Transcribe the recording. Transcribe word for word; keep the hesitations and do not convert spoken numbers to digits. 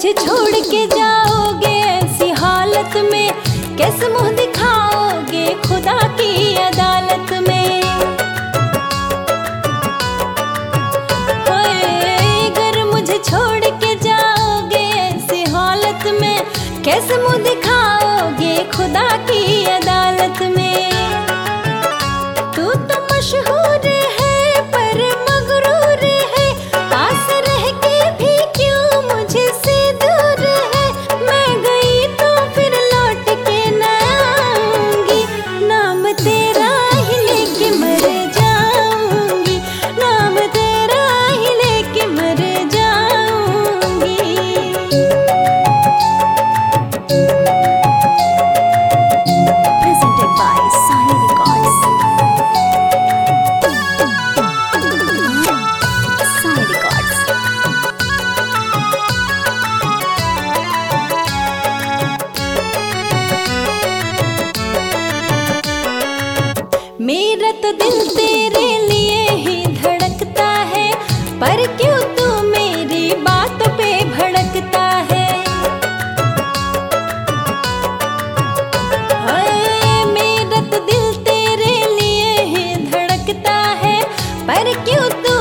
मुझे छोड़ के जाओगे ऐसी हालत में, कैसे मुंह दिखाओगे खुदा की अदालत में। हाय अगर मुझे छोड़ के जाओगे ऐसी हालत में, कैसे मुंह दिखाओगे खुदा की अदालत में। तू तो मशहूर है पर मगरूर है, पास रह के भी क्यों मुझसे दूर है। मैं गई तो फिर लौट के न आऊंगी, नाम तेरा ही लेके मर जाऊंगी, नाम तेरा ही लेके मर जाऊंगी। Presented by Sai Records. Sai Records. मेरा तो दिल तेरे लिए ही धड़कता है, पर क्यों तू मेरी बातों पे भड़कता है। हाय मेरा तो दिल तेरे लिए ही धड़कता है, पर क्यों तू